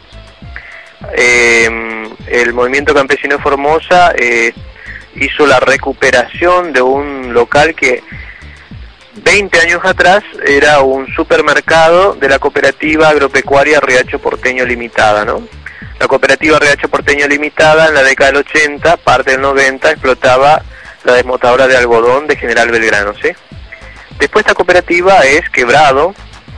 Eh, el Movimiento Campesino de Formosa eh, hizo la recuperación de un local que veinte años atrás era un supermercado de la cooperativa agropecuaria Riacho Porteño Limitada, ¿no? La cooperativa Riacho Porteño Limitada en la década del ochenta, parte del noventa, explotaba la desmontadora de algodón de General Belgrano, ¿sí? Después esta cooperativa es quebrado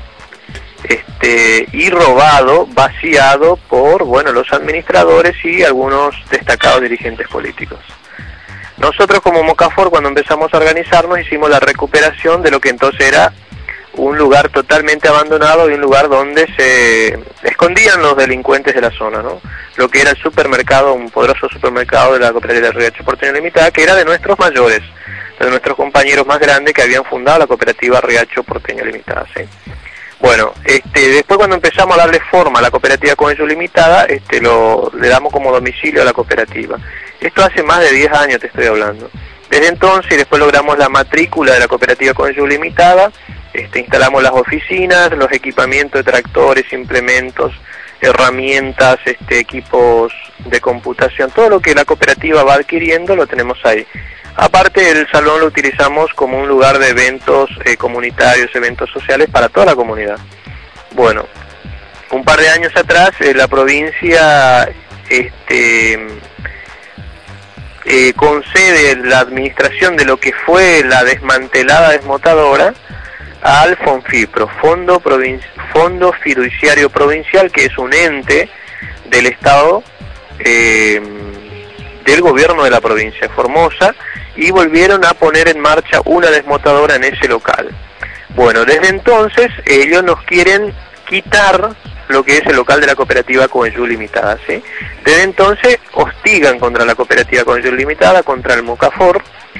este y robado, vaciado por, bueno, los administradores y algunos destacados dirigentes políticos. Nosotros como Mocafor, cuando empezamos a organizarnos, hicimos la recuperación de lo que entonces era un lugar totalmente abandonado y un lugar donde se escondían los delincuentes de la zona, ¿no? Lo que era el supermercado, un poderoso supermercado de la cooperativa Riacho Porteño Limitada, que era de nuestros mayores, de nuestros compañeros más grandes que habían fundado la cooperativa Riacho Porteño Limitada, ¿sí? Bueno, este, después cuando empezamos a darle forma a la cooperativa Coeyú Limitada, este, lo, le damos como domicilio a la cooperativa. Esto hace más de diez años te estoy hablando. Desde entonces, y después logramos la matrícula de la cooperativa Coeyú Limitada, este, instalamos las oficinas, los equipamientos de tractores, implementos, herramientas, este, equipos de computación, todo lo que la cooperativa va adquiriendo lo tenemos ahí. Aparte, el salón lo utilizamos como un lugar de eventos eh, comunitarios, eventos sociales para toda la comunidad. Bueno, un par de años atrás eh, la provincia este, eh, concede la administración de lo que fue la desmantelada desmontadora al FONFIPRO, Fondo, Provin- Fondo Fiduciario Provincial, que es un ente del Estado, eh, del gobierno de la provincia de Formosa, y volvieron a poner en marcha una desmontadora en ese local. Bueno, desde entonces ellos nos quieren quitar lo que es el local de la cooperativa Coeyú Limitada, ¿sí? Desde entonces hostigan contra la cooperativa Coeyú Limitada, contra el Mocafor,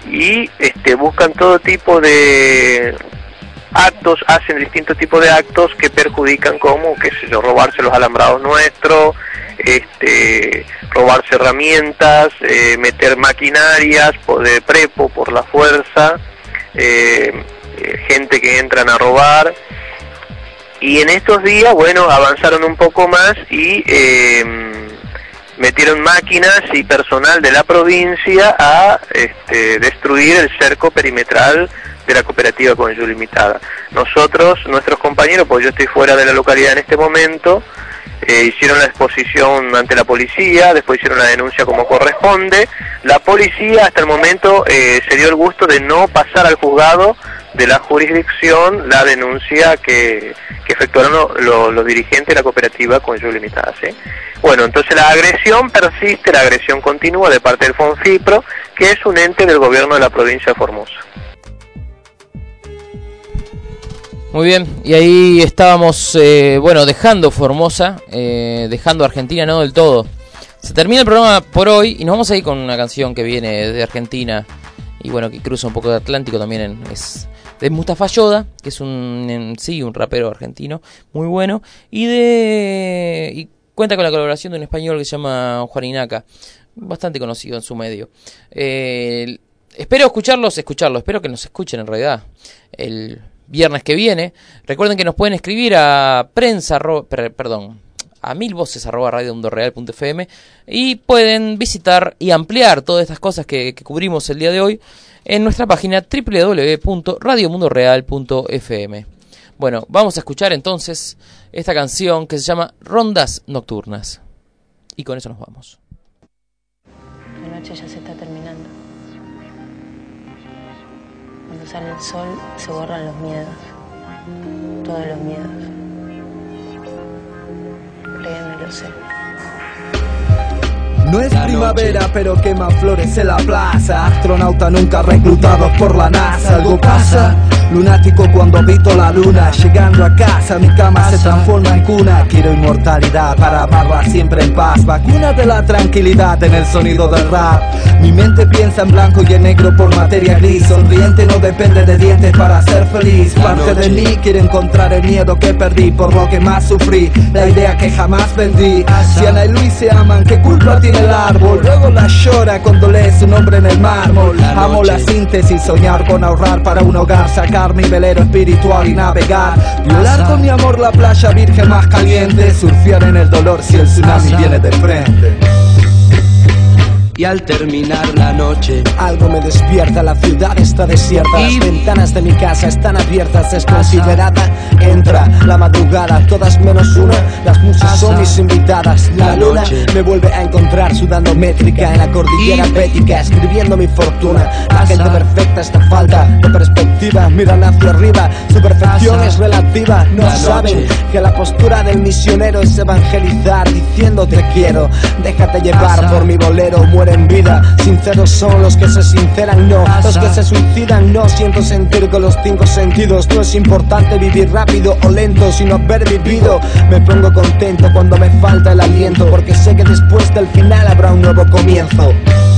y este, buscan todo tipo de actos, hacen distintos tipos de actos que perjudican, como, qué sé yo, robarse los alambrados nuestros, este, robarse herramientas, eh, meter maquinarias de prepo por la fuerza, eh, eh, gente que entran a robar. Y en estos días, bueno, avanzaron un poco más y eh, metieron máquinas y personal de la provincia a este, destruir el cerco perimetral de la cooperativa Conju Limitada. Nosotros, nuestros compañeros, pues yo estoy fuera de la localidad en este momento, eh, hicieron la exposición ante la policía, después hicieron la denuncia como corresponde. La policía hasta el momento eh, se dio el gusto de no pasar al juzgado de la jurisdicción la denuncia que, que efectuaron lo, lo, los dirigentes de la cooperativa Conju Limitada, ¿sí? Bueno, entonces la agresión persiste, la agresión continúa de parte del FONFIPRO, que es un ente del gobierno de la provincia de Formosa. Muy bien, y ahí estábamos, eh, bueno, dejando Formosa, eh, dejando Argentina, no del todo. Se termina el programa por hoy y nos vamos a ir con una canción que viene de Argentina y bueno, que cruza un poco de Atlántico también, en, es de Mustafa Yoda, que es un, en, sí, un rapero argentino muy bueno, y de y cuenta con la colaboración de un español que se llama Juan Inaca, bastante conocido en su medio. Eh, espero escucharlos, escucharlos, espero que nos escuchen en realidad el viernes que viene. Recuerden que nos pueden escribir a prensa, ro, per, perdón, a milvoces arroba radio mundo real punto f m y pueden visitar y ampliar todas estas cosas que, que cubrimos el día de hoy en nuestra página doble u doble u doble u punto radio mundo real punto f m. Bueno, vamos a escuchar entonces esta canción que se llama Rondas Nocturnas. Y con eso nos vamos. La noche ya se está terminando. Cuando sale el sol se borran los miedos. Todos los miedos. Créeme, lo sé. No es primavera, pero quema flores en la plaza. Astronauta nunca reclutado por la NASA. Algo pasa, lunático cuando habito la luna. Llegando a casa, mi cama se transforma en cuna. Quiero inmortalidad para amarla siempre en paz. Vacuna de la tranquilidad en el sonido del rap. Mi mente piensa en blanco y en negro por materia gris. Sonriente no depende de dientes para ser feliz. Parte de mí quiere encontrar el miedo que perdí, por lo que más sufrí, la idea que jamás vendí. Si Ana y Luis se aman, ¿qué culpa tiene el árbol? Luego la llora cuando lee su nombre en el mármol. Amo la síntesis, soñar con ahorrar para un hogar, sacar mi velero espiritual y navegar, violar con mi amor la playa virgen más caliente, surfear en el dolor si el tsunami viene de frente. Y al terminar la noche algo me despierta, la ciudad está desierta, las ventanas de mi casa están abiertas, desconsiderada. Entra la madrugada, todas menos una, las musas son mis invitadas. La luna me vuelve a encontrar sudando métrica en la cordillera bética, escribiendo mi fortuna. La gente perfecta está falta de perspectiva, miran hacia arriba, su perfección es relativa. No saben que la postura del misionero es evangelizar, diciendo te quiero, déjate llevar por mi bolero. Muere en vida, sinceros son los que se sinceran, no los que se suicidan. No siento sentir con los cinco sentidos, no es importante vivir rápido o lento, sino haber vivido. Me pongo contento cuando me falta el aliento, porque sé que después del final habrá un nuevo comienzo.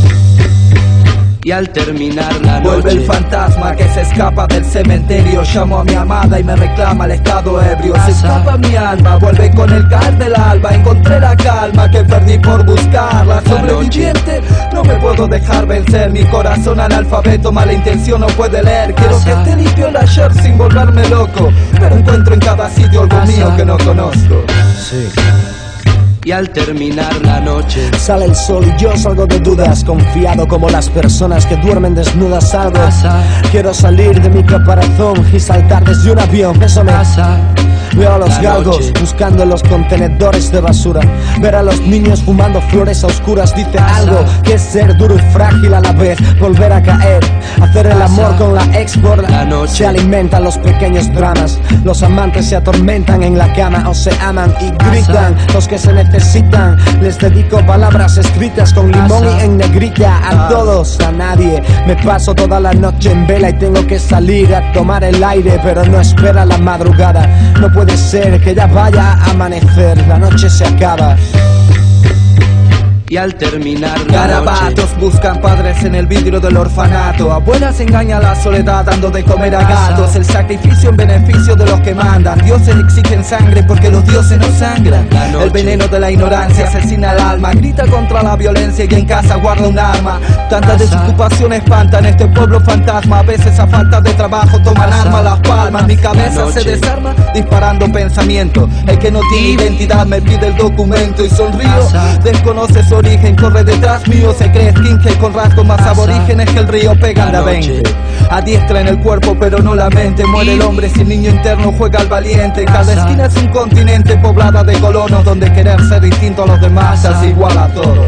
Y al terminar la noche vuelve el fantasma que se escapa del cementerio. Llamo a mi amada y me reclama el estado ebrio. Se escapa mi alma, vuelve con el caer del alba. Encontré la calma que perdí por buscarla. Sobreviviente, no me puedo dejar vencer. Mi corazón analfabeto, mala intención no puede leer. Quiero que esté limpio el ayer sin volverme loco, pero encuentro en cada sitio algo mío que no conozco. Sí. Y al terminar la noche sale el sol y yo salgo de dudas, confiado como las personas que duermen desnudas. Algo quiero salir de mi caparazón y saltar desde un avión, eso me pasa. Veo a los galgos buscando en los contenedores de basura, ver a los niños fumando flores a oscuras. Dice algo que es ser duro y frágil a la vez, volver a caer, hacer el amor con la ex por la noche. Se alimentan los pequeños dramas, los amantes se atormentan en la cama o se aman y gritan. Los que se necesitan, les dedico palabras escritas con limón y en negrita. A todos, a nadie, me paso toda la noche en vela y tengo que salir a tomar el aire, pero no espera la madrugada. No puede ser que ya vaya a amanecer, la noche se acaba. Y al terminar la Garabatos noche buscan padres en el vidrio del orfanato. Abuelas engañan la soledad dando de comer a gatos. El sacrificio en beneficio de los que mandan. Dioses exigen sangre porque los dioses no sangran. El veneno de la ignorancia asesina el alma. Grita contra la violencia y en casa guarda un arma. Tantas desocupaciones espantan este pueblo fantasma. A veces a falta de trabajo toman arma las palmas. Mi cabeza se desarma disparando pensamiento. El que no tiene identidad me pide el documento y sonrío. Desconoce su origen, corre detrás mío. Se cree skinhead con rasgos más aborígenes que el río. Pegan de veinte. Adiestra en el cuerpo pero no la mente. Muere el hombre sin niño interno, juega al valiente. Cada esquina es un continente poblada de colonos, donde querer ser distinto a los demás es igual a todos.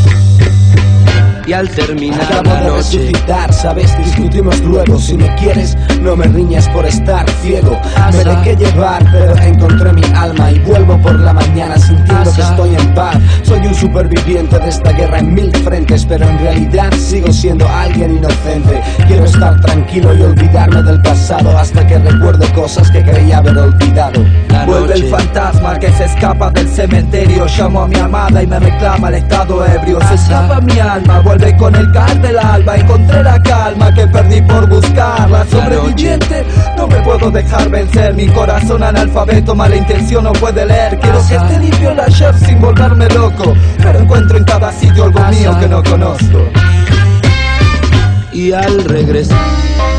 Y al terminar acabo la de noche resucitar, sabes, discutimos luego. Si me quieres, no me riñas por estar ciego. Me dejé llevar, pero encontré mi alma y vuelvo por la mañana sintiendo que estoy en paz. Soy un superviviente de esta guerra en mil frentes, pero en realidad sigo siendo alguien inocente. Quiero estar tranquilo y olvidarme del pasado hasta que recuerde cosas que creía haber olvidado. Vuelve el fantasma que se escapa del cementerio. Llamo a mi amada y me reclama el estado ebrio. Se escapa mi alma, vuelve con el caer del alba. Encontré la calma que perdí por buscarla. Sobreviviente, no me puedo dejar vencer. Mi corazón analfabeto, mala intención no puede leer. Quiero que esté limpio el ayer sin volverme loco, pero encuentro en cada sitio algo mío que no conozco. Y al regresar